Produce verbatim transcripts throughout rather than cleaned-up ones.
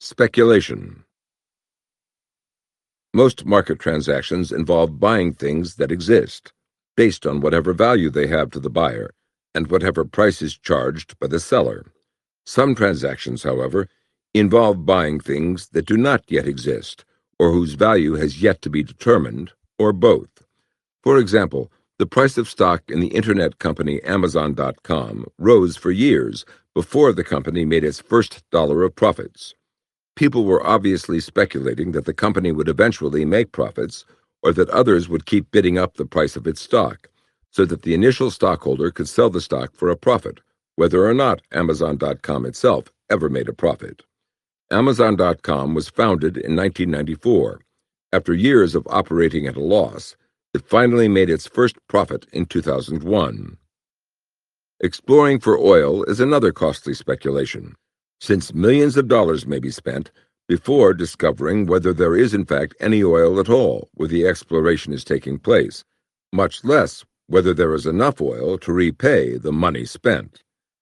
Speculation. Most market transactions involve buying things that exist, based on whatever value they have to the buyer, and whatever price is charged by the seller. Some transactions, however, involve buying things that do not yet exist, or whose value has yet to be determined, or both. For example, the price of stock in the internet company Amazon dot com rose for years before the company made its first dollar of profits. People were obviously speculating that the company would eventually make profits, or that others would keep bidding up the price of its stock, so that the initial stockholder could sell the stock for a profit, whether or not Amazon dot com itself ever made a profit. Amazon dot com was founded in nineteen ninety-four. After years of operating at a loss, it finally made its first profit in two thousand one. Exploring for oil is another costly speculation, since millions of dollars may be spent before discovering whether there is in fact any oil at all where the exploration is taking place, much less whether there is enough oil to repay the money spent.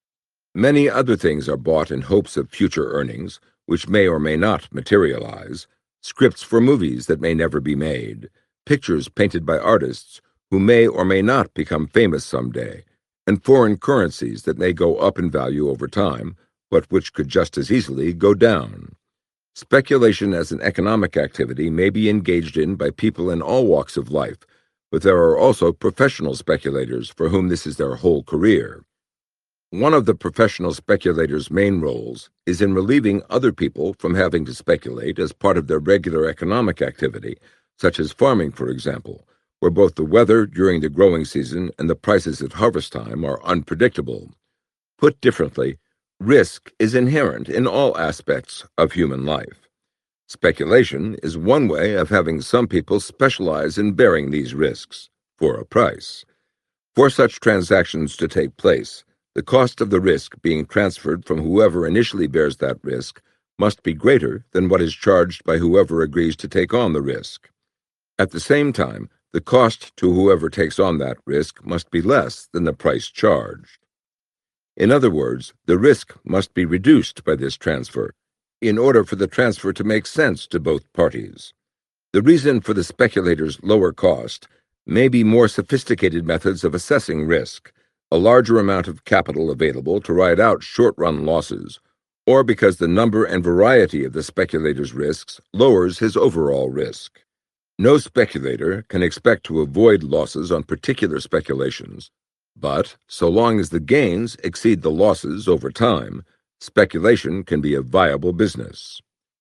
Many other things are bought in hopes of future earnings, which may or may not materialize, scripts for movies that may never be made, pictures painted by artists who may or may not become famous someday, and foreign currencies that may go up in value over time, but which could just as easily go down. Speculation as an economic activity may be engaged in by people in all walks of life, but there are also professional speculators for whom this is their whole career. One of the professional speculators' main roles is in relieving other people from having to speculate as part of their regular economic activity, such as farming, for example, where both the weather during the growing season and the prices at harvest time are unpredictable. Put differently, risk is inherent in all aspects of human life. Speculation is one way of having some people specialize in bearing these risks for a price. For such transactions to take place, the cost of the risk being transferred from whoever initially bears that risk must be greater than what is charged by whoever agrees to take on the risk. At the same time, the cost to whoever takes on that risk must be less than the price charged. In other words, the risk must be reduced by this transfer, in order for the transfer to make sense to both parties. The reason for the speculator's lower cost may be more sophisticated methods of assessing risk, a larger amount of capital available to ride out short-run losses, or because the number and variety of the speculator's risks lowers his overall risk. No speculator can expect to avoid losses on particular speculations, but so long as the gains exceed the losses over time, speculation can be a viable business.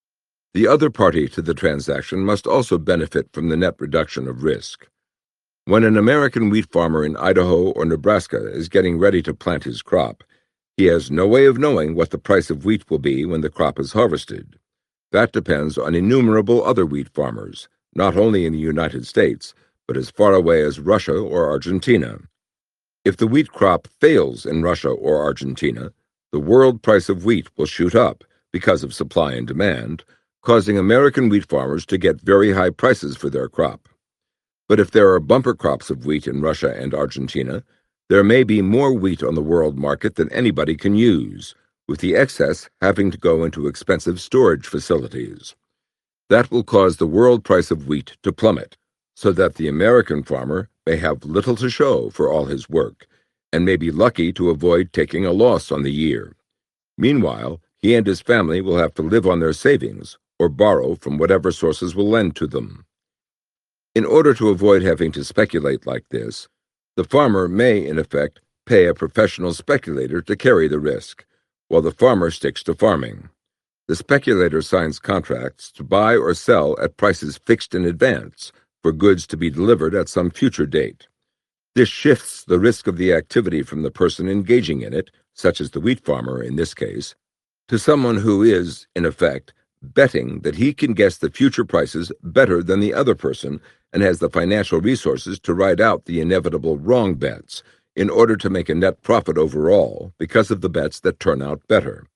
The other party to the transaction must also benefit from the net reduction of risk. When an American wheat farmer in Idaho or Nebraska is getting ready to plant his crop, he has no way of knowing what the price of wheat will be when the crop is harvested. That depends on innumerable other wheat farmers, not only in the United States, but as far away as Russia or Argentina. If the wheat crop fails in Russia or Argentina, the world price of wheat will shoot up because of supply and demand, causing American wheat farmers to get very high prices for their crop. But if there are bumper crops of wheat in Russia and Argentina, there may be more wheat on the world market than anybody can use, with the excess having to go into expensive storage facilities. That will cause the world price of wheat to plummet, so that the American farmer may have little to show for all his work, and may be lucky to avoid taking a loss on the year. Meanwhile, he and his family will have to live on their savings, or borrow from whatever sources will lend to them. In order to avoid having to speculate like this, the farmer may, in effect, pay a professional speculator to carry the risk, while the farmer sticks to farming. The speculator signs contracts to buy or sell at prices fixed in advance for goods to be delivered at some future date. This shifts the risk of the activity from the person engaging in it, such as the wheat farmer in this case, to someone who is, in effect, betting that he can guess the future prices better than the other person and has the financial resources to ride out the inevitable wrong bets in order to make a net profit overall because of the bets that turn out better.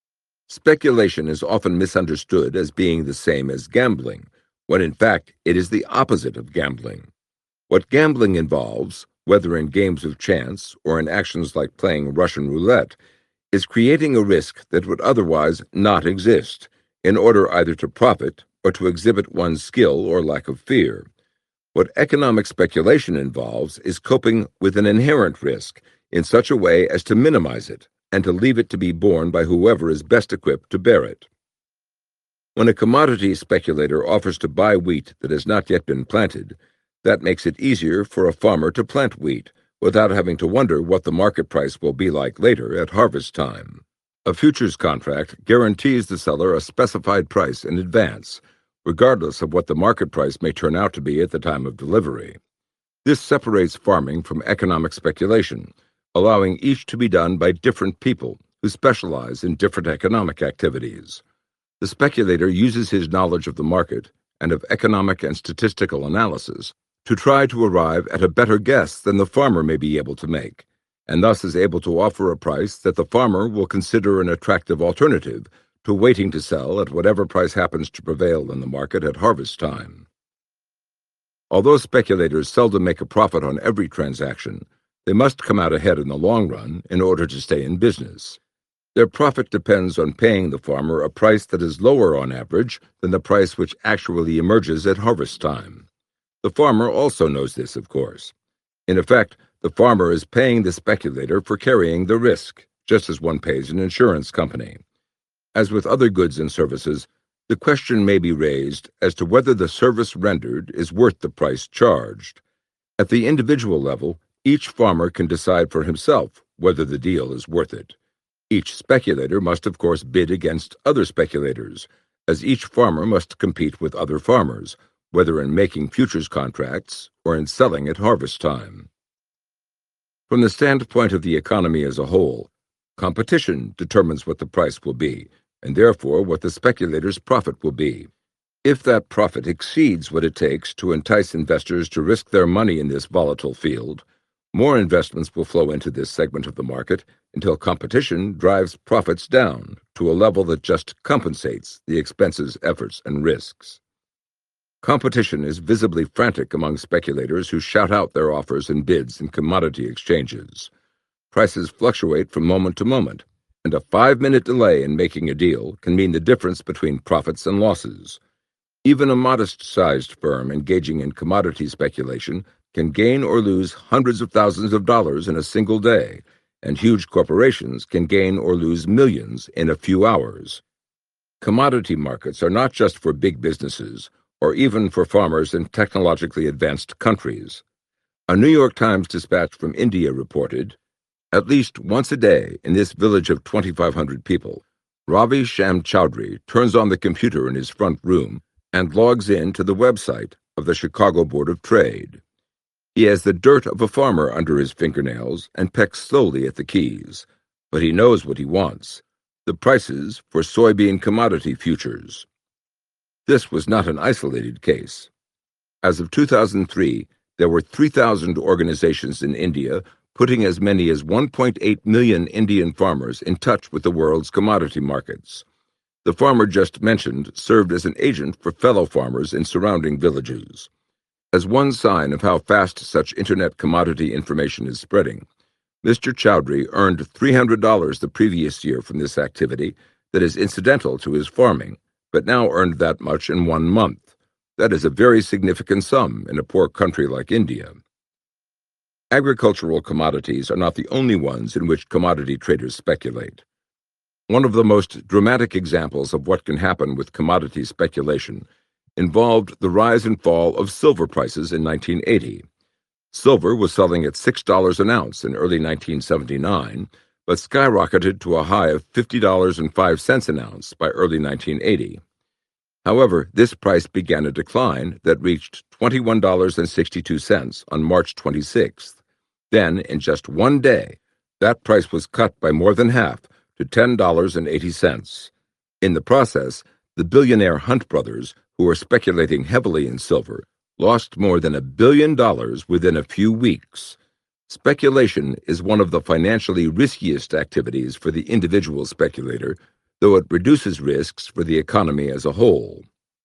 Speculation is often misunderstood as being the same as gambling, when in fact it is the opposite of gambling. What gambling involves, whether in games of chance or in actions like playing Russian roulette, is creating a risk that would otherwise not exist, in order either to profit or to exhibit one's skill or lack of fear. What economic speculation involves is coping with an inherent risk in such a way as to minimize it and to leave it to be borne by whoever is best equipped to bear it. When a commodity speculator offers to buy wheat that has not yet been planted, that makes it easier for a farmer to plant wheat without having to wonder what the market price will be like later at harvest time. A futures contract guarantees the seller a specified price in advance, regardless of what the market price may turn out to be at the time of delivery. This separates farming from economic speculation, allowing each to be done by different people who specialize in different economic activities. The speculator uses his knowledge of the market and of economic and statistical analysis to try to arrive at a better guess than the farmer may be able to make, and thus is able to offer a price that the farmer will consider an attractive alternative to waiting to sell at whatever price happens to prevail in the market at harvest time. Although speculators seldom make a profit on every transaction, they must come out ahead in the long run in order to stay in business. Their profit depends on paying the farmer a price that is lower on average than the price which actually emerges at harvest time. The farmer also knows this, of course. In effect, the farmer is paying the speculator for carrying the risk, just as one pays an insurance company. As with other goods and services, the question may be raised as to whether the service rendered is worth the price charged. At the individual level, each farmer can decide for himself whether the deal is worth it. Each speculator must, of course, bid against other speculators, as each farmer must compete with other farmers, whether in making futures contracts or in selling at harvest time. From the standpoint of the economy as a whole, competition determines what the price will be, and therefore what the speculator's profit will be. If that profit exceeds what it takes to entice investors to risk their money in this volatile field, more investments will flow into this segment of the market until competition drives profits down to a level that just compensates the expenses, efforts, and risks. Competition is visibly frantic among speculators who shout out their offers and bids in commodity exchanges. Prices fluctuate from moment to moment, and a five-minute delay in making a deal can mean the difference between profits and losses. Even a modest-sized firm engaging in commodity speculation can gain or lose hundreds of thousands of dollars in a single day, and huge corporations can gain or lose millions in a few hours. Commodity markets are not just for big businesses, or even for farmers in technologically advanced countries. A New York Times dispatch from India reported, at least once a day in this village of twenty-five hundred people, Ravi Sham Chowdhury turns on the computer in his front room and logs in to the website of the Chicago Board of Trade. He has the dirt of a farmer under his fingernails and pecks slowly at the keys, but he knows what he wants: the prices for soybean commodity futures. This was not an isolated case. As of two thousand three, there were three thousand organizations in India, putting as many as one point eight million Indian farmers in touch with the world's commodity markets. The farmer just mentioned served as an agent for fellow farmers in surrounding villages. As one sign of how fast such internet commodity information is spreading, Mister Chowdhury earned three hundred dollars the previous year from this activity that is incidental to his farming, but now earned that much in one month. That is a very significant sum in a poor country like India. Agricultural commodities are not the only ones in which commodity traders speculate. One of the most dramatic examples of what can happen with commodity speculation involved the rise and fall of silver prices in nineteen eighty. Silver was selling at six dollars an ounce in early nineteen seventy-nine, but skyrocketed to a high of fifty dollars and five cents an ounce by early nineteen eighty. However, this price began a decline that reached twenty-one dollars and sixty-two cents on March twenty-sixth. Then, in just one day, that price was cut by more than half to ten dollars and eighty cents. In the process, the billionaire Hunt brothers, who were speculating heavily in silver, lost more than a billion dollars within a few weeks. Speculation is one of the financially riskiest activities for the individual speculator, though it reduces risks for the economy as a whole.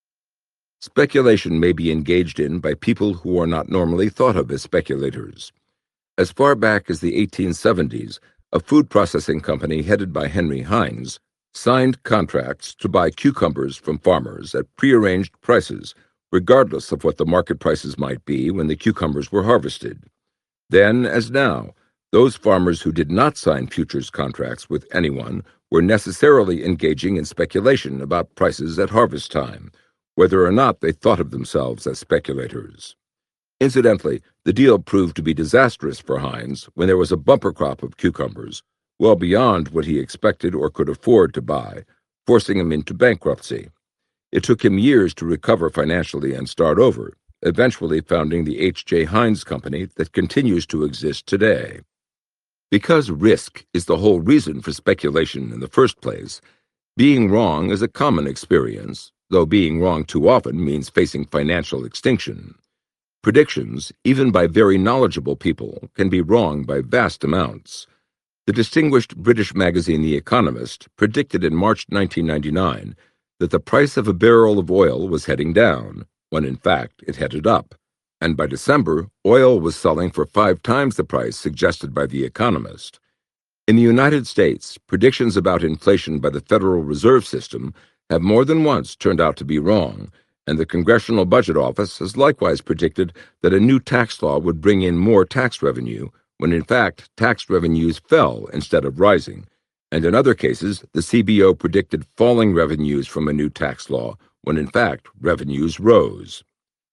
Speculation may be engaged in by people who are not normally thought of as speculators. As far back as the eighteen seventies, a food processing company headed by Henry Heinz signed contracts to buy cucumbers from farmers at prearranged prices, regardless of what the market prices might be when the cucumbers were harvested. Then, as now, those farmers who did not sign futures contracts with anyone were necessarily engaging in speculation about prices at harvest time, whether or not they thought of themselves as speculators. Incidentally, the deal proved to be disastrous for Heinz when there was a bumper crop of cucumbers, well beyond what he expected or could afford to buy, forcing him into bankruptcy. It took him years to recover financially and start over, eventually founding the H J. Heinz Company that continues to exist today. Because risk is the whole reason for speculation in the first place, being wrong is a common experience, though being wrong too often means facing financial extinction. Predictions, even by very knowledgeable people, can be wrong by vast amounts. The distinguished British magazine The Economist predicted in March nineteen ninety-nine that the price of a barrel of oil was heading down, when in fact it headed up, and by December, oil was selling for five times the price suggested by The Economist. In the United States, predictions about inflation by the Federal Reserve System have more than once turned out to be wrong, and the Congressional Budget Office has likewise predicted that a new tax law would bring in more tax revenue, when in fact tax revenues fell instead of rising, and in other cases the C B O predicted falling revenues from a new tax law, when in fact revenues rose.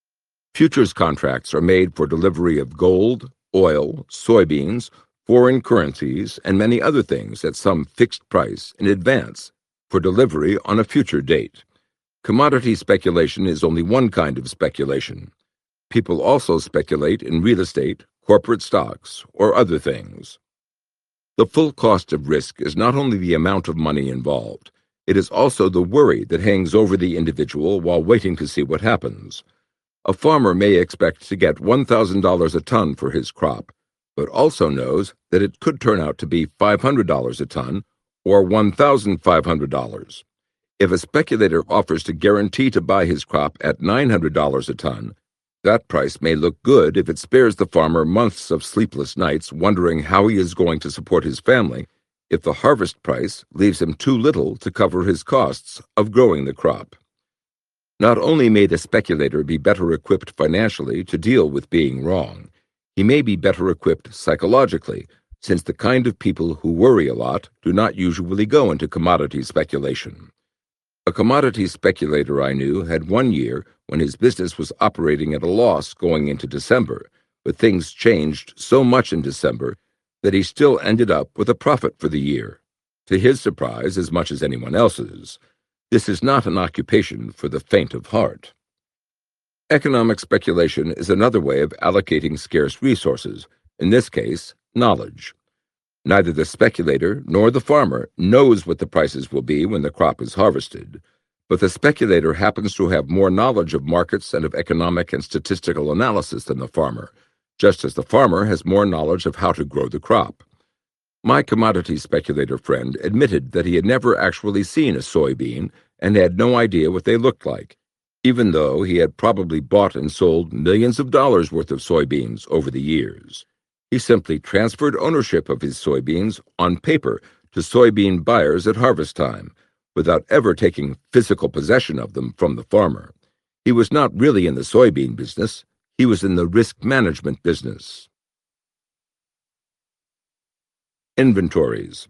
Futures contracts are made for delivery of gold, oil, soybeans, foreign currencies, and many other things at some fixed price in advance for delivery on a future date. Commodity speculation is only one kind of speculation. People also speculate in real estate, corporate stocks, or other things. The full cost of risk is not only the amount of money involved, it is also the worry that hangs over the individual while waiting to see what happens. A farmer may expect to get one thousand dollars a ton for his crop, but also knows that it could turn out to be five hundred dollars a ton or one thousand five hundred dollars. If a speculator offers to guarantee to buy his crop at nine hundred dollars a ton, that price may look good if it spares the farmer months of sleepless nights wondering how he is going to support his family, if the harvest price leaves him too little to cover his costs of growing the crop. Not only may the speculator be better equipped financially to deal with being wrong, he may be better equipped psychologically, since the kind of people who worry a lot do not usually go into commodity speculation. A commodity speculator I knew had one year when his business was operating at a loss going into December, but things changed so much in December that he still ended up with a profit for the year, to his surprise as much as anyone else's. This is not an occupation for the faint of heart. Economic speculation is another way of allocating scarce resources, in this case, knowledge. Neither the speculator nor the farmer knows what the prices will be when the crop is harvested, but the speculator happens to have more knowledge of markets and of economic and statistical analysis than the farmer, just as the farmer has more knowledge of how to grow the crop. My commodity speculator friend admitted that he had never actually seen a soybean and had no idea what they looked like, even though he had probably bought and sold millions of dollars worth of soybeans over the years. He simply transferred ownership of his soybeans on paper to soybean buyers at harvest time, without ever taking physical possession of them from the farmer. He was not really in the soybean business, he was in the risk management business. Inventories.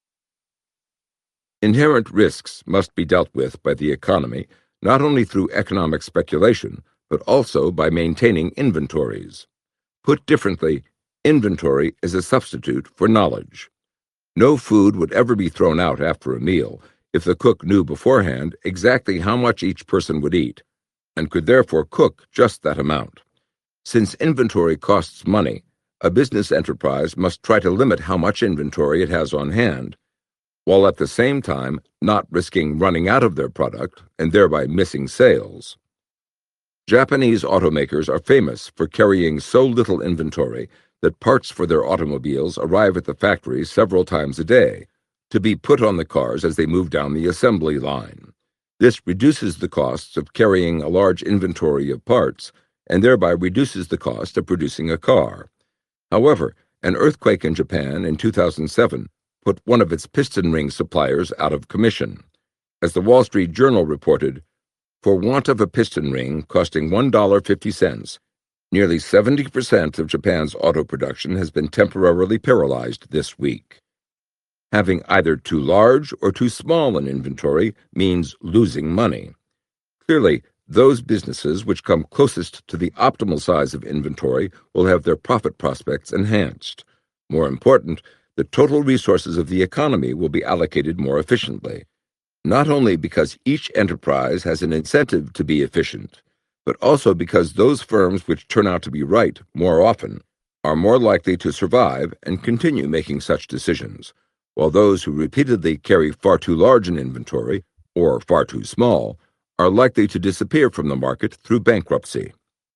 Inherent risks must be dealt with by the economy, not only through economic speculation, but also by maintaining inventories. Put differently, inventory is a substitute for knowledge. No food would ever be thrown out after a meal if the cook knew beforehand exactly how much each person would eat, and could therefore cook just that amount. Since inventory costs money, a business enterprise must try to limit how much inventory it has on hand, while at the same time not risking running out of their product and thereby missing sales. Japanese automakers are famous for carrying so little inventory that parts for their automobiles arrive at the factory several times a day, to be put on the cars as they move down the assembly line. This reduces the costs of carrying a large inventory of parts, and thereby reduces the cost of producing a car. However, an earthquake in Japan in two thousand seven put one of its piston ring suppliers out of commission. As the Wall Street Journal reported, for want of a piston ring costing one dollar and fifty cents, nearly seventy percent of Japan's auto production has been temporarily paralyzed this week. Having either too large or too small an inventory means losing money. Clearly, those businesses which come closest to the optimal size of inventory will have their profit prospects enhanced. More important, the total resources of the economy will be allocated more efficiently, not only because each enterprise has an incentive to be efficient, but also because those firms which turn out to be right more often are more likely to survive and continue making such decisions, while those who repeatedly carry far too large an inventory, or far too small, are likely to disappear from the market through bankruptcy.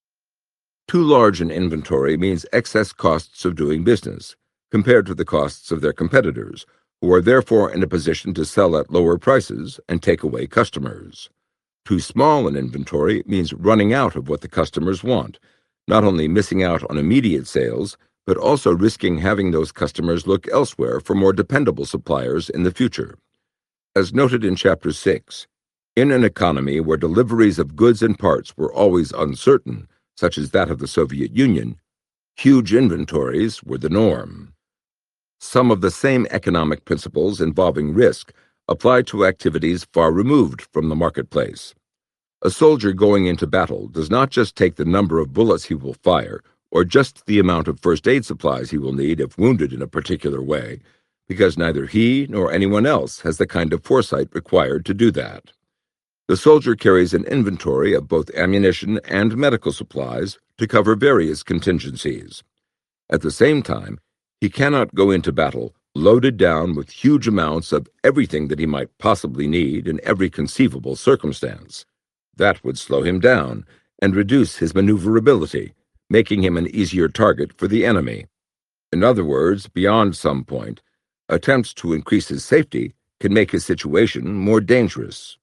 Too large an inventory means excess costs of doing business, compared to the costs of their competitors, who are therefore in a position to sell at lower prices and take away customers. Too small an inventory means running out of what the customers want, not only missing out on immediate sales, but also risking having those customers look elsewhere for more dependable suppliers in the future. As noted in Chapter six, in an economy where deliveries of goods and parts were always uncertain, such as that of the Soviet Union, huge inventories were the norm. Some of the same economic principles involving risk apply to activities far removed from the marketplace. A soldier going into battle does not just take the number of bullets he will fire, or just the amount of first aid supplies he will need if wounded in a particular way, because neither he nor anyone else has the kind of foresight required to do that. The soldier carries an inventory of both ammunition and medical supplies to cover various contingencies. At the same time, he cannot go into battle loaded down with huge amounts of everything that he might possibly need in every conceivable circumstance. That would slow him down and reduce his maneuverability, making him an easier target for the enemy. In other words, beyond some point, attempts to increase his safety can make his situation more dangerous.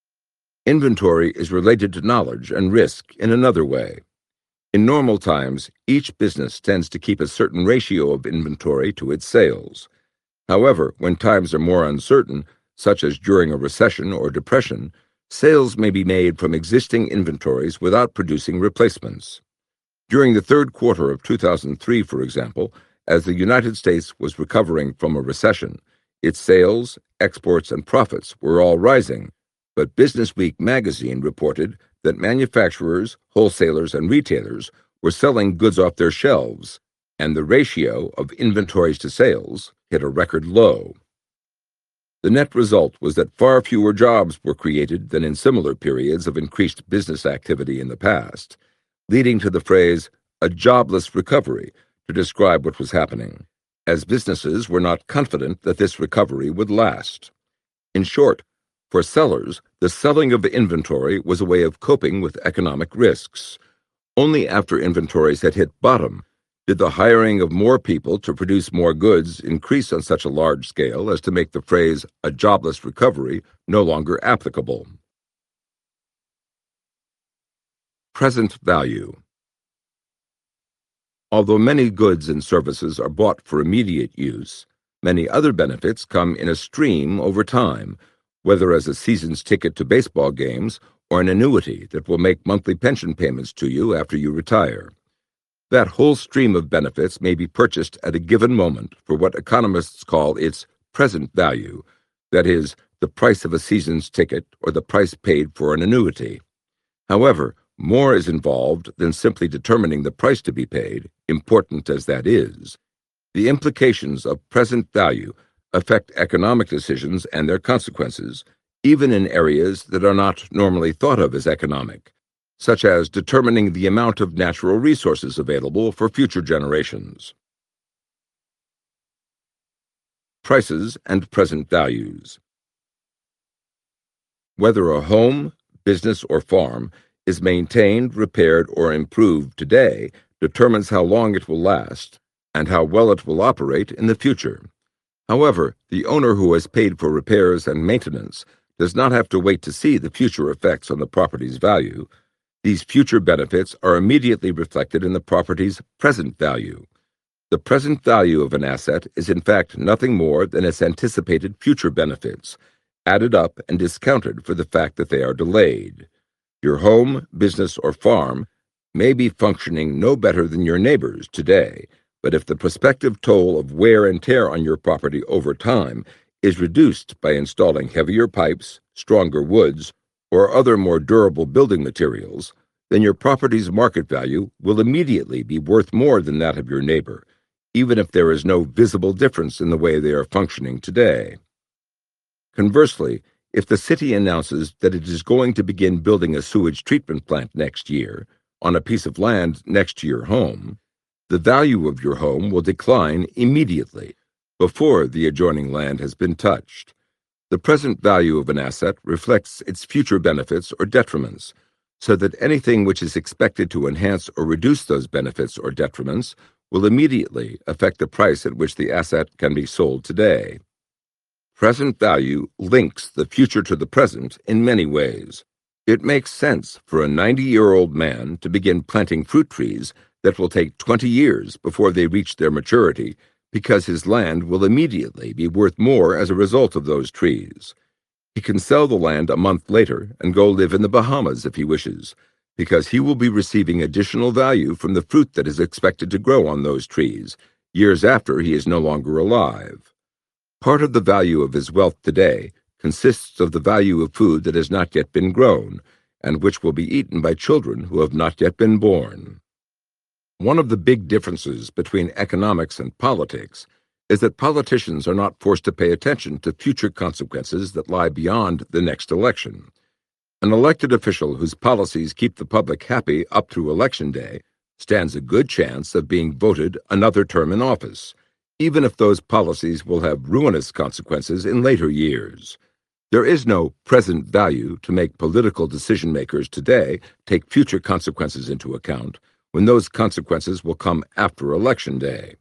Inventory is related to knowledge and risk in another way. In normal times, each business tends to keep a certain ratio of inventory to its sales. However, when times are more uncertain, such as during a recession or depression, sales may be made from existing inventories without producing replacements. During the third quarter of two thousand three, for example, as the United States was recovering from a recession, its sales, exports, and profits were all rising, but Business Week magazine reported that manufacturers, wholesalers, and retailers were selling goods off their shelves, and the ratio of inventories to sales hit a record low. The net result was that far fewer jobs were created than in similar periods of increased business activity in the past, leading to the phrase, a jobless recovery, to describe what was happening, as businesses were not confident that this recovery would last. In short, for sellers, the selling of inventory was a way of coping with economic risks. Only after inventories had hit bottom did the hiring of more people to produce more goods increase on such a large scale as to make the phrase, a jobless recovery, no longer applicable. Present value. Although many goods and services are bought for immediate use, many other benefits come in a stream over time, whether as a season's ticket to baseball games or an annuity that will make monthly pension payments to you after you retire. That whole stream of benefits may be purchased at a given moment for what economists call its present value, that is, the price of a season's ticket or the price paid for an annuity. However, more is involved than simply determining the price to be paid, important as that is. The implications of present value affect economic decisions and their consequences, even in areas that are not normally thought of as economic, such as determining the amount of natural resources available for future generations. Prices and present values. Whether a home, business, or farm is maintained, repaired, or improved today determines how long it will last and how well it will operate in the future. However, the owner who has paid for repairs and maintenance does not have to wait to see the future effects on the property's value. These future benefits are immediately reflected in the property's present value. The present value of an asset is in fact nothing more than its anticipated future benefits, added up and discounted for the fact that they are delayed. Your home, business, or farm may be functioning no better than your neighbor's today, but if the prospective toll of wear and tear on your property over time is reduced by installing heavier pipes, stronger woods, or other more durable building materials, then your property's market value will immediately be worth more than that of your neighbor, even if there is no visible difference in the way they are functioning today. Conversely, if the city announces that it is going to begin building a sewage treatment plant next year on a piece of land next to your home, the value of your home will decline immediately, before the adjoining land has been touched. The present value of an asset reflects its future benefits or detriments, so that anything which is expected to enhance or reduce those benefits or detriments will immediately affect the price at which the asset can be sold today. Present value links the future to the present in many ways. It makes sense for a ninety-year-old man to begin planting fruit trees that will take twenty years before they reach their maturity, because his land will immediately be worth more as a result of those trees. He can sell the land a month later and go live in the Bahamas if he wishes, because he will be receiving additional value from the fruit that is expected to grow on those trees, years after he is no longer alive. Part of the value of his wealth today consists of the value of food that has not yet been grown, and which will be eaten by children who have not yet been born. One of the big differences between economics and politics is that politicians are not forced to pay attention to future consequences that lie beyond the next election. An elected official whose policies keep the public happy up through Election Day stands a good chance of being voted another term in office, even if those policies will have ruinous consequences in later years. There is no present value to make political decision-makers today take future consequences into account, when those consequences will come after Election Day.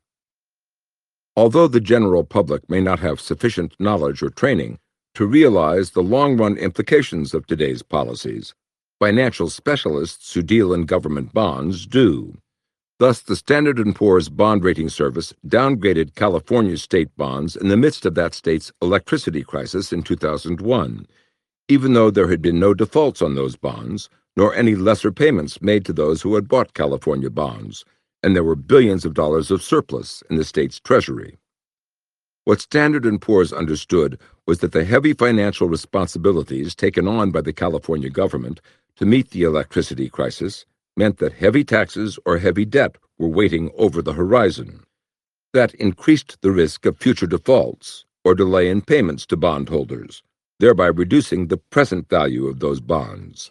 Although the general public may not have sufficient knowledge or training to realize the long-run implications of today's policies, financial specialists who deal in government bonds do. Thus, the Standard and Poor's bond rating service downgraded California's state bonds in the midst of that state's electricity crisis in two thousand one, even though there had been no defaults on those bonds, nor any lesser payments made to those who had bought California bonds, and there were billions of dollars of surplus in the state's treasury. What Standard and Poor's understood was that the heavy financial responsibilities taken on by the California government to meet the electricity crisis meant that heavy taxes or heavy debt were waiting over the horizon. That increased the risk of future defaults or delay in payments to bondholders, thereby reducing the present value of those bonds.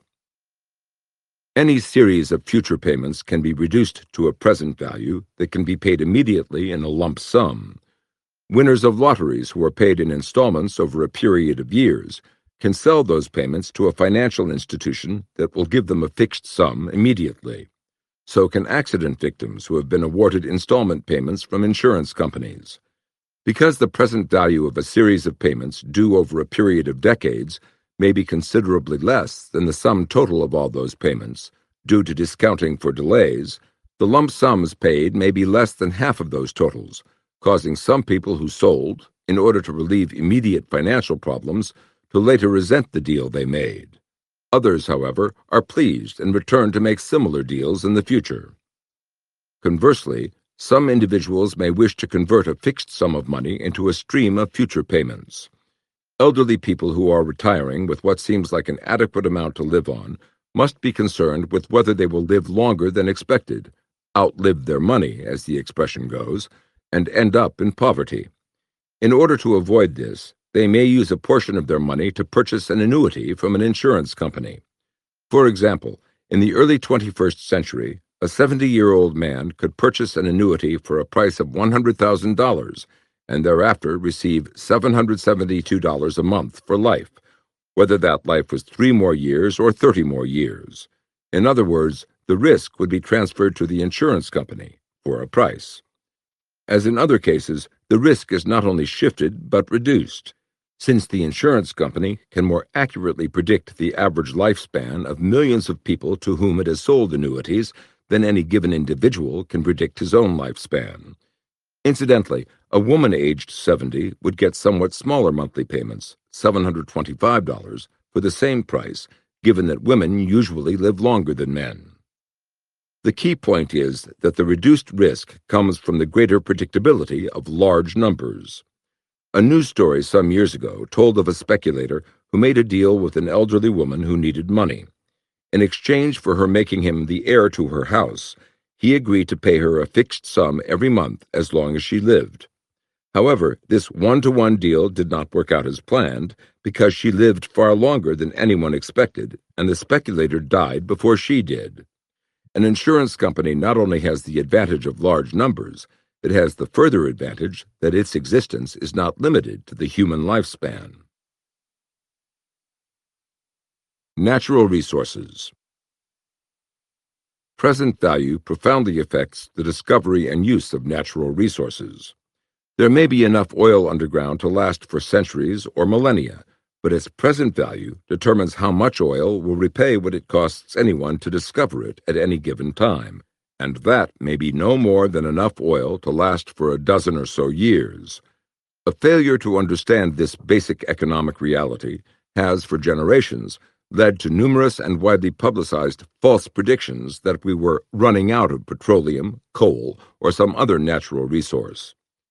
Any series of future payments can be reduced to a present value that can be paid immediately in a lump sum. Winners of lotteries who are paid in installments over a period of years can sell those payments to a financial institution that will give them a fixed sum immediately. So can accident victims who have been awarded installment payments from insurance companies. Because the present value of a series of payments due over a period of decades may be considerably less than the sum total of all those payments, due to discounting for delays, the lump sums paid may be less than half of those totals, causing some people who sold, in order to relieve immediate financial problems, to later resent the deal they made. Others, however, are pleased and return to make similar deals in the future. Conversely, some individuals may wish to convert a fixed sum of money into a stream of future payments. Elderly people who are retiring with what seems like an adequate amount to live on must be concerned with whether they will live longer than expected, outlive their money, as the expression goes, and end up in poverty. In order to avoid this, they may use a portion of their money to purchase an annuity from an insurance company. For example, in the early twenty-first century, a seventy-year-old man could purchase an annuity for a price of one hundred thousand dollars and thereafter receive seven hundred seventy-two dollars a month for life, whether that life was three more years or thirty more years. In other words, the risk would be transferred to the insurance company for a price. As in other cases, the risk is not only shifted but reduced, since the insurance company can more accurately predict the average lifespan of millions of people to whom it has sold annuities than any given individual can predict his own lifespan. Incidentally, a woman aged seventy would get somewhat smaller monthly payments, seven hundred twenty-five dollars, for the same price, given that women usually live longer than men. The key point is that the reduced risk comes from the greater predictability of large numbers. A news story some years ago told of a speculator who made a deal with an elderly woman who needed money. In exchange for her making him the heir to her house, he agreed to pay her a fixed sum every month as long as she lived. However, this one-to-one deal did not work out as planned because she lived far longer than anyone expected, and the speculator died before she did. An insurance company not only has the advantage of large numbers, it has the further advantage that its existence is not limited to the human lifespan. Natural resources. Present value profoundly affects the discovery and use of natural resources. There may be enough oil underground to last for centuries or millennia, but its present value determines how much oil will repay what it costs anyone to discover it at any given time, and that may be no more than enough oil to last for a dozen or so years. A failure to understand this basic economic reality has, for generations, led to numerous and widely publicized false predictions that we were running out of petroleum, coal, or some other natural resource.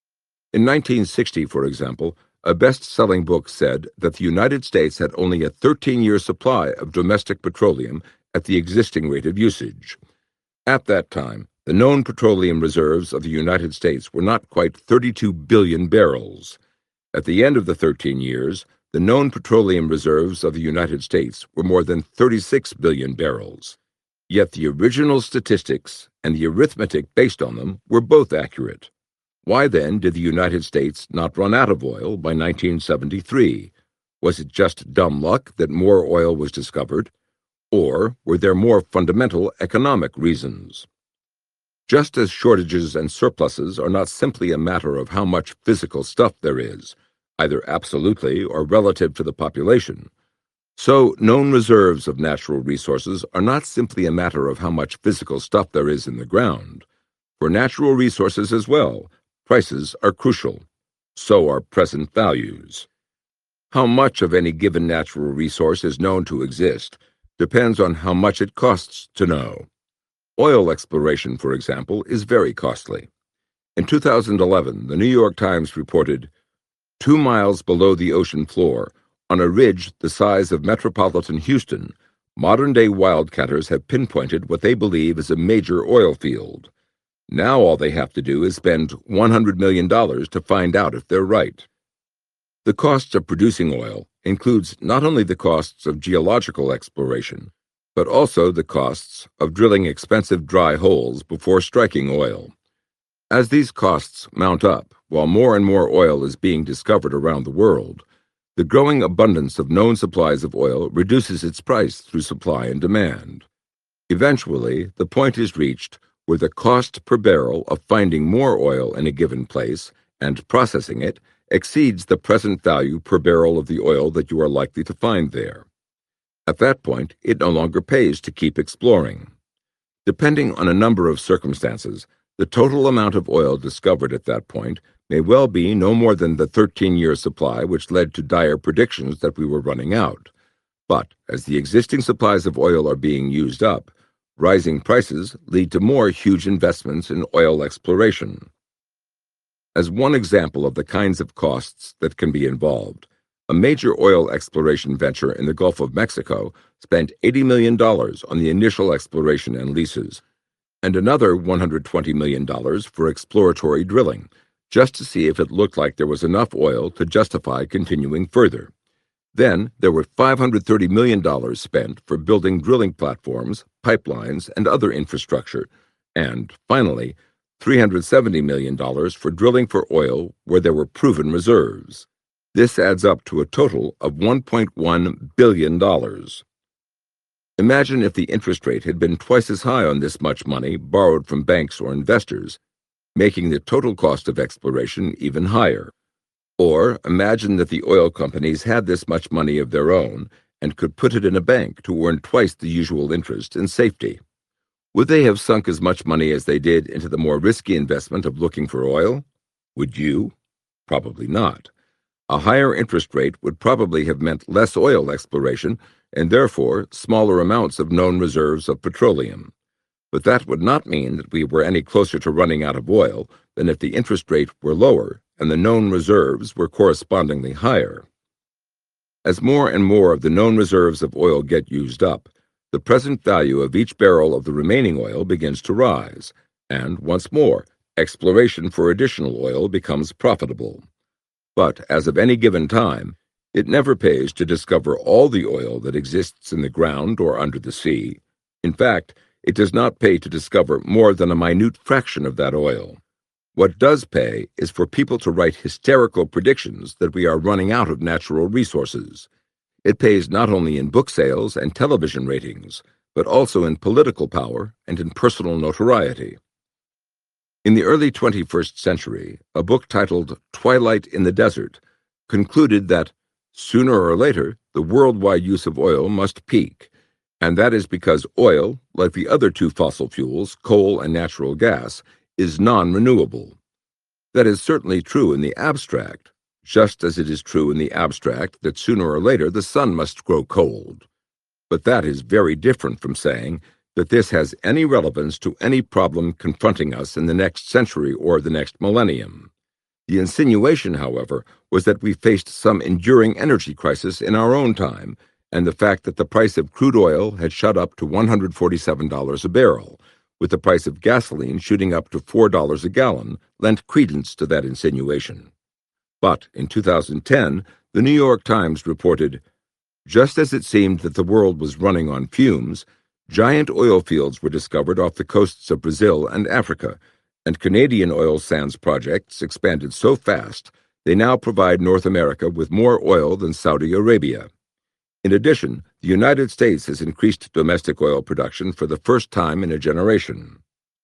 In nineteen sixty, for example, a best-selling book said that the United States had only a thirteen-year supply of domestic petroleum at the existing rate of usage. At that time, the known petroleum reserves of the United States were not quite thirty-two billion barrels. At the end of the thirteen years, the known petroleum reserves of the United States were more than thirty-six billion barrels. Yet the original statistics and the arithmetic based on them were both accurate. Why then did the United States not run out of oil by nineteen seventy-three? Was it just dumb luck that more oil was discovered? Or were there more fundamental economic reasons? Just as shortages and surpluses are not simply a matter of how much physical stuff there is, either absolutely or relative to the population, so known reserves of natural resources are not simply a matter of how much physical stuff there is in the ground. For natural resources as well, prices are crucial. So are present values. How much of any given natural resource is known to exist depends on how much it costs to know. Oil exploration, for example, is very costly. In two thousand eleven, the New York Times reported, two miles below the ocean floor, on a ridge the size of metropolitan Houston, modern-day wildcatters have pinpointed what they believe is a major oil field. Now all they have to do is spend one hundred million dollars to find out if they're right. The costs of producing oil includes not only the costs of geological exploration, but also the costs of drilling expensive dry holes before striking oil. As these costs mount up, while more and more oil is being discovered around the world, the growing abundance of known supplies of oil reduces its price through supply and demand. Eventually, the point is reached where the cost per barrel of finding more oil in a given place and processing it exceeds the present value per barrel of the oil that you are likely to find there. At that point, it no longer pays to keep exploring. Depending on a number of circumstances, the total amount of oil discovered at that point may well be no more than the thirteen-year supply which led to dire predictions that we were running out. But as the existing supplies of oil are being used up, rising prices lead to more huge investments in oil exploration. As one example of the kinds of costs that can be involved, a major oil exploration venture in the Gulf of Mexico spent eighty million dollars on the initial exploration and leases, and another one hundred twenty million dollars for exploratory drilling, just to see if it looked like there was enough oil to justify continuing further. Then there were five hundred thirty million dollars spent for building drilling platforms, pipelines, and other infrastructure, and, finally, three hundred seventy million dollars for drilling for oil where there were proven reserves. This adds up to a total of one point one billion dollars. Imagine if the interest rate had been twice as high on this much money borrowed from banks or investors, making the total cost of exploration even higher. Or imagine that the oil companies had this much money of their own and could put it in a bank to earn twice the usual interest and safety. Would they have sunk as much money as they did into the more risky investment of looking for oil? Would you? Probably not. A higher interest rate would probably have meant less oil exploration and therefore smaller amounts of known reserves of petroleum. But that would not mean that we were any closer to running out of oil than if the interest rate were lower and the known reserves were correspondingly higher. As more and more of the known reserves of oil get used up, the present value of each barrel of the remaining oil begins to rise, and once more, exploration for additional oil becomes profitable. But as of any given time, it never pays to discover all the oil that exists in the ground or under the sea. In fact, it does not pay to discover more than a minute fraction of that oil. What does pay is for people to write hysterical predictions that we are running out of natural resources. It pays not only in book sales and television ratings, but also in political power and in personal notoriety. In the early twenty-first century, a book titled Twilight in the Desert concluded that sooner or later the worldwide use of oil must peak, and that is because oil, like the other two fossil fuels, coal and natural gas, is non-renewable. That is certainly true in the abstract, just as it is true in the abstract that sooner or later the sun must grow cold. But that is very different from saying that this has any relevance to any problem confronting us in the next century or the next millennium. The insinuation, however, was that we faced some enduring energy crisis in our own time, and the fact that the price of crude oil had shot up to one hundred forty-seven dollars a barrel, with the price of gasoline shooting up to four dollars a gallon, lent credence to that insinuation. But in two thousand ten, the New York Times reported, just as it seemed that the world was running on fumes, giant oil fields were discovered off the coasts of Brazil and Africa, and Canadian oil sands projects expanded so fast they now provide North America with more oil than Saudi Arabia. In addition, the United States has increased domestic oil production for the first time in a generation.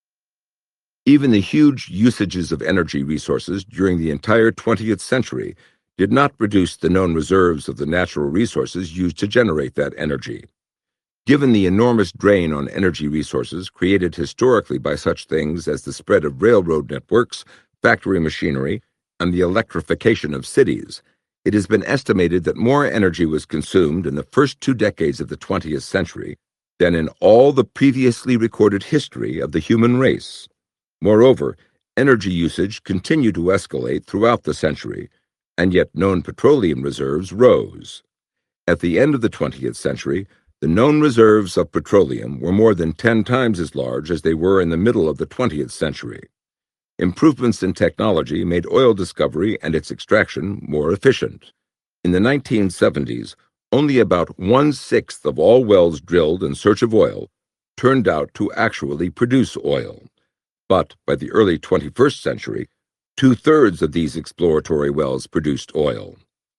Even the huge usages of energy resources during the entire twentieth century did not reduce the known reserves of the natural resources used to generate that energy. Given the enormous drain on energy resources created historically by such things as the spread of railroad networks, factory machinery, and the electrification of cities, it has been estimated that more energy was consumed in the first two decades of the twentieth century than in all the previously recorded history of the human race. Moreover, energy usage continued to escalate throughout the century, and yet known petroleum reserves rose. At the end of the twentieth century, the known reserves of petroleum were more than ten times as large as they were in the middle of the twentieth century. Improvements in technology made oil discovery and its extraction more efficient. In the nineteen seventies, only about one-sixth of all wells drilled in search of oil turned out to actually produce oil. But by the early twenty-first century, two-thirds of these exploratory wells produced oil.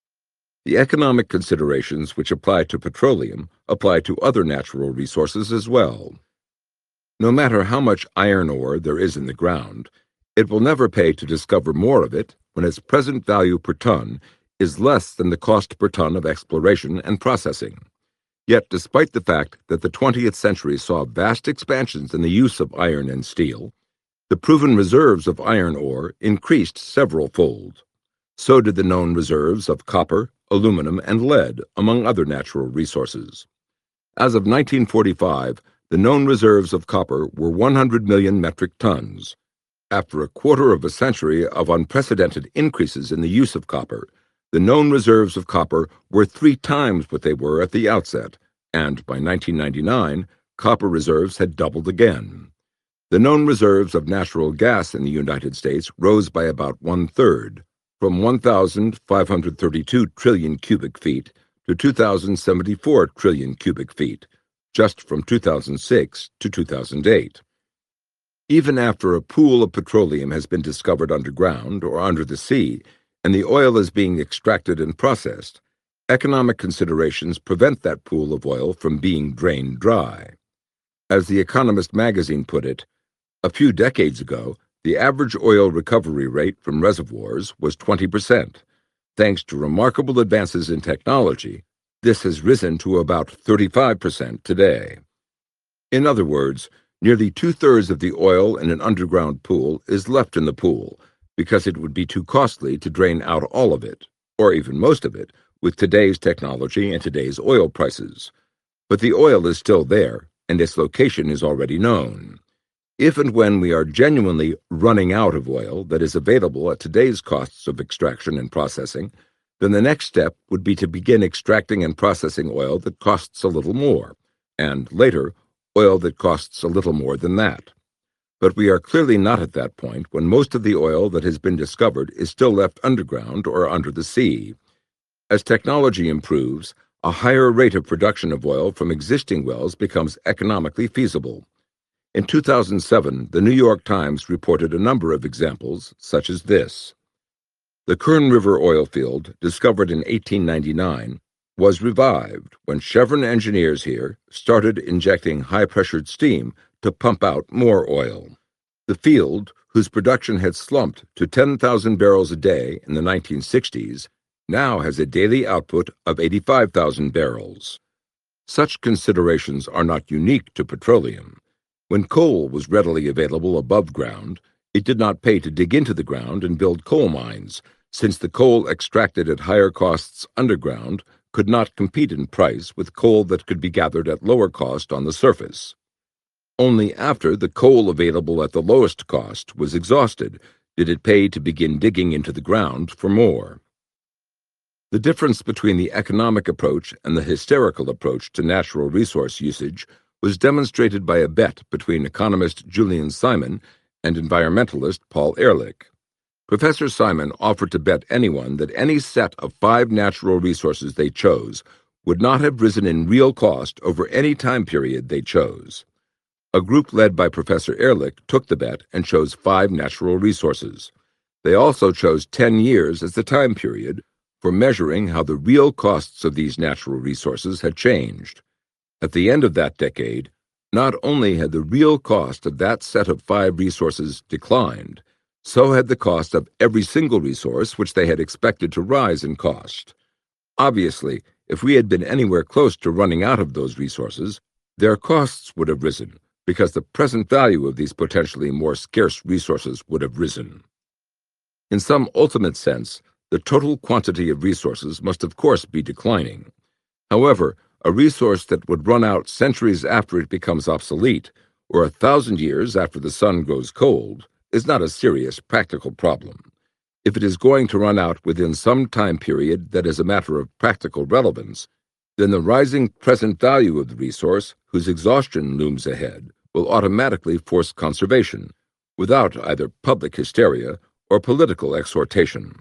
The economic considerations which apply to petroleum apply to other natural resources as well. No matter how much iron ore there is in the ground, it will never pay to discover more of it when its present value per ton is less than the cost per ton of exploration and processing. Yet, despite the fact that the twentieth century saw vast expansions in the use of iron and steel, the proven reserves of iron ore increased several-fold. So did the known reserves of copper, aluminum, and lead, among other natural resources. As of nineteen forty-five, the known reserves of copper were one hundred million metric tons. After a quarter of a century of unprecedented increases in the use of copper, the known reserves of copper were three times what they were at the outset, and by nineteen ninety-nine, copper reserves had doubled again. The known reserves of natural gas in the United States rose by about one-third, from one thousand five hundred thirty-two trillion cubic feet to two thousand seventy-four trillion cubic feet, just from two thousand six to two thousand eight. Even after a pool of petroleum has been discovered underground or under the sea, and the oil is being extracted and processed, economic considerations prevent that pool of oil from being drained dry. As The Economist magazine put it, a few decades ago, the average oil recovery rate from reservoirs was twenty percent. Thanks to remarkable advances in technology, this has risen to about thirty-five percent today. In other words, nearly two-thirds of the oil in an underground pool is left in the pool, because it would be too costly to drain out all of it, or even most of it, with today's technology and today's oil prices. But the oil is still there, and its location is already known. If and when we are genuinely running out of oil that is available at today's costs of extraction and processing, then the next step would be to begin extracting and processing oil that costs a little more, and later, oil that costs a little more than that. But we are clearly not at that point when most of the oil that has been discovered is still left underground or under the sea. As technology improves, a higher rate of production of oil from existing wells becomes economically feasible. In two thousand seven, the New York Times reported a number of examples, such as this. The Kern River oil field, discovered in eighteen ninety-nine, was revived when Chevron engineers here started injecting high-pressured steam to pump out more oil. The field, whose production had slumped to ten thousand barrels a day in the nineteen sixties, now has a daily output of eighty-five thousand barrels. Such considerations are not unique to petroleum. When coal was readily available above ground, it did not pay to dig into the ground and build coal mines, since the coal extracted at higher costs underground could not compete in price with coal that could be gathered at lower cost on the surface. Only after the coal available at the lowest cost was exhausted did it pay to begin digging into the ground for more. The difference between the economic approach and the hysterical approach to natural resource usage was demonstrated by a bet between economist Julian Simon and environmentalist Paul Ehrlich. Professor Simon offered to bet anyone that any set of five natural resources they chose would not have risen in real cost over any time period they chose. A group led by Professor Ehrlich took the bet and chose five natural resources. They also chose ten years as the time period for measuring how the real costs of these natural resources had changed. At the end of that decade, not only had the real cost of that set of five resources declined, so had the cost of every single resource which they had expected to rise in cost. Obviously, if we had been anywhere close to running out of those resources, their costs would have risen, because the present value of these potentially more scarce resources would have risen. In some ultimate sense, the total quantity of resources must of course be declining. However, a resource that would run out centuries after it becomes obsolete, or a thousand years after the sun goes cold, is not a serious practical problem. If it is going to run out within some time period that is a matter of practical relevance, then the rising present value of the resource, whose exhaustion looms ahead, will automatically force conservation, without either public hysteria or political exhortation.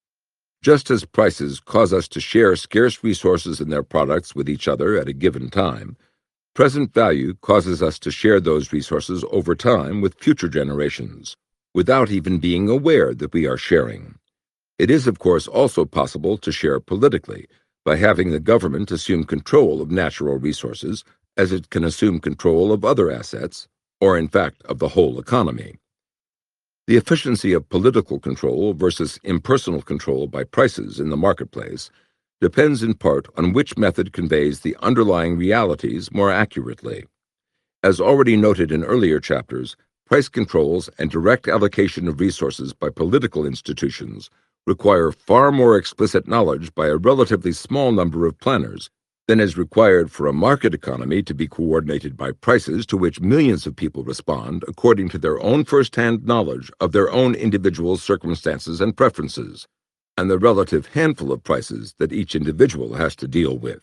Just as prices cause us to share scarce resources and their products with each other at a given time, present value causes us to share those resources over time with future generations, without even being aware that we are sharing. It is, of course, also possible to share politically, by having the government assume control of natural resources as it can assume control of other assets, or in fact of the whole economy. The efficiency of political control versus impersonal control by prices in the marketplace depends in part on which method conveys the underlying realities more accurately. As already noted in earlier chapters, price controls and direct allocation of resources by political institutions require far more explicit knowledge by a relatively small number of planners than is required for a market economy to be coordinated by prices to which millions of people respond according to their own first-hand knowledge of their own individual circumstances and preferences, and the relative handful of prices that each individual has to deal with.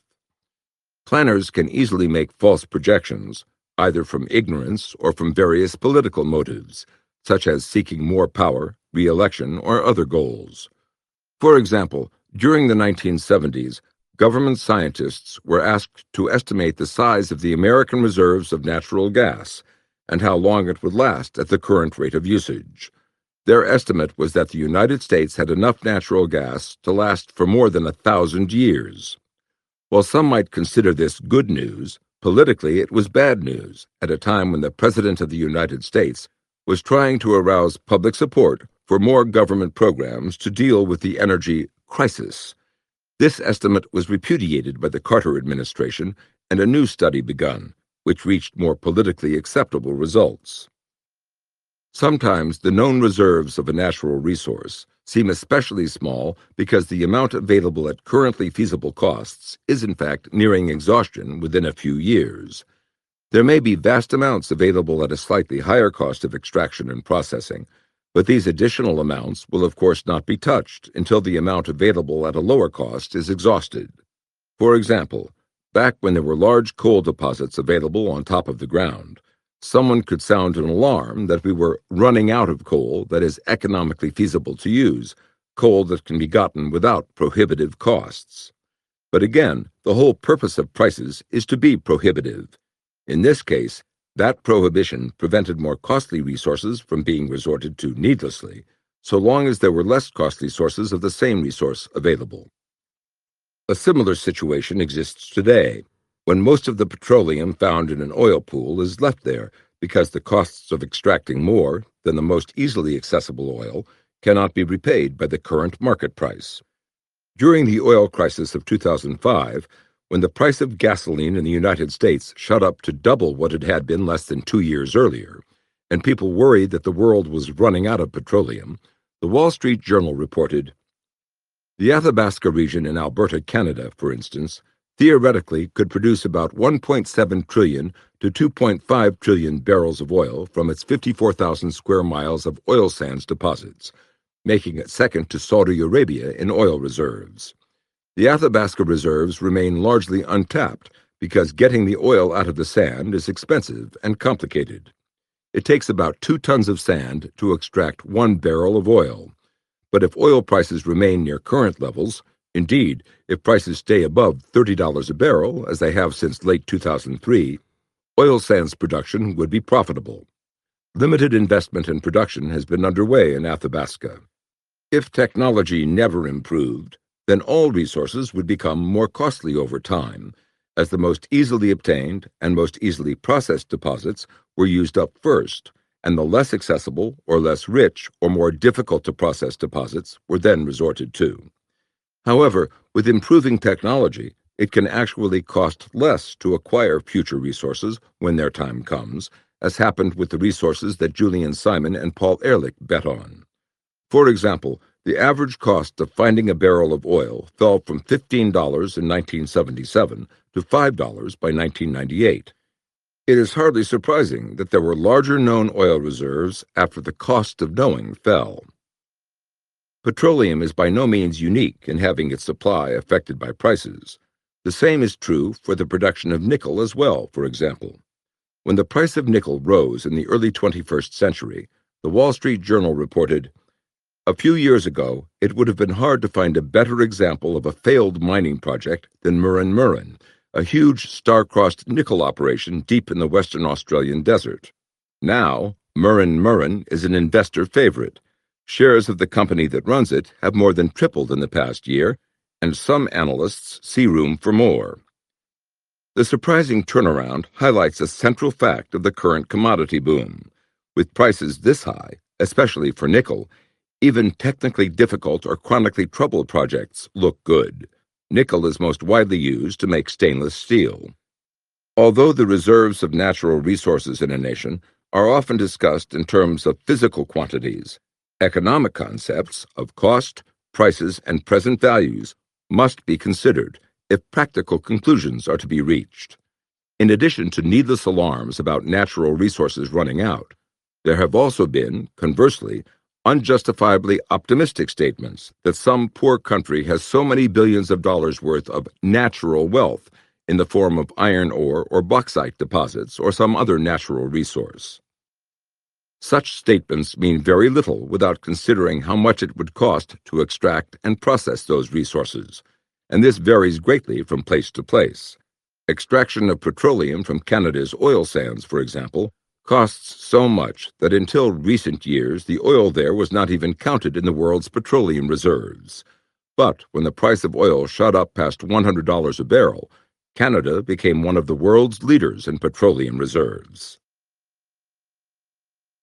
Planners can easily make false projections, either from ignorance or from various political motives, such as seeking more power, re-election, or other goals. For example, during the nineteen seventies, government scientists were asked to estimate the size of the American reserves of natural gas and how long it would last at the current rate of usage. Their estimate was that the United States had enough natural gas to last for more than a thousand years. While some might consider this good news, politically it was bad news at a time when the President of the United States was trying to arouse public support for more government programs to deal with the energy crisis. This estimate was repudiated by the Carter administration and a new study begun, which reached more politically acceptable results. Sometimes the known reserves of a natural resource seem especially small because the amount available at currently feasible costs is in fact nearing exhaustion within a few years. There may be vast amounts available at a slightly higher cost of extraction and processing, but these additional amounts will of course not be touched until the amount available at a lower cost is exhausted. For example, back when there were large coal deposits available on top of the ground, someone could sound an alarm that we were running out of coal that is economically feasible to use, coal that can be gotten without prohibitive costs. But again, the whole purpose of prices is to be prohibitive. In this case, that prohibition prevented more costly resources from being resorted to needlessly, so long as there were less costly sources of the same resource available. A similar situation exists today, when most of the petroleum found in an oil pool is left there because the costs of extracting more than the most easily accessible oil cannot be repaid by the current market price. During the oil crisis of two thousand five, when the price of gasoline in the United States shot up to double what it had been less than two years earlier, and people worried that the world was running out of petroleum, the Wall Street Journal reported, "The Athabasca region in Alberta, Canada, for instance, theoretically could produce about one point seven trillion to two point five trillion barrels of oil from its fifty-four thousand square miles of oil sands deposits, making it second to Saudi Arabia in oil reserves. The Athabasca reserves remain largely untapped because getting the oil out of the sand is expensive and complicated. It takes about two tons of sand to extract one barrel of oil. But if oil prices remain near current levels, indeed, if prices stay above thirty dollars a barrel, as they have since late two thousand three, oil sands production would be profitable. Limited investment in production has been underway in Athabasca. If technology never improved, then all resources would become more costly over time, as the most easily obtained and most easily processed deposits were used up first, and the less accessible or less rich or more difficult to process deposits were then resorted to. However, with improving technology, it can actually cost less to acquire future resources when their time comes, as happened with the resources that Julian Simon and Paul Ehrlich bet on. For example, the average cost of finding a barrel of oil fell from fifteen dollars in nineteen seventy-seven to five dollars by nineteen ninety-eight. It is hardly surprising that there were larger known oil reserves after the cost of knowing fell. Petroleum is by no means unique in having its supply affected by prices. The same is true for the production of nickel as well, for example. When the price of nickel rose in the early twenty-first century, the Wall Street Journal reported, "A few years ago, it would have been hard to find a better example of a failed mining project than Murrin Murrin, a huge star-crossed nickel operation deep in the Western Australian desert. Now, Murrin Murrin is an investor favorite. Shares of the company that runs it have more than tripled in the past year, and some analysts see room for more." The surprising turnaround highlights a central fact of the current commodity boom. With prices this high, especially for nickel, even technically difficult or chronically troubled projects look good. Nickel is most widely used to make stainless steel. Although the reserves of natural resources in a nation are often discussed in terms of physical quantities, economic concepts of cost, prices, and present values must be considered if practical conclusions are to be reached. In addition to needless alarms about natural resources running out, there have also been, conversely, unjustifiably optimistic statements that some poor country has so many billions of dollars worth of natural wealth in the form of iron ore or bauxite deposits or some other natural resource. Such statements mean very little without considering how much it would cost to extract and process those resources, and this varies greatly from place to place. Extraction of petroleum from Canada's oil sands, for example, costs so much that until recent years the oil there was not even counted in the world's petroleum reserves. But when the price of oil shot up past one hundred dollars a barrel, Canada became one of the world's leaders in petroleum reserves.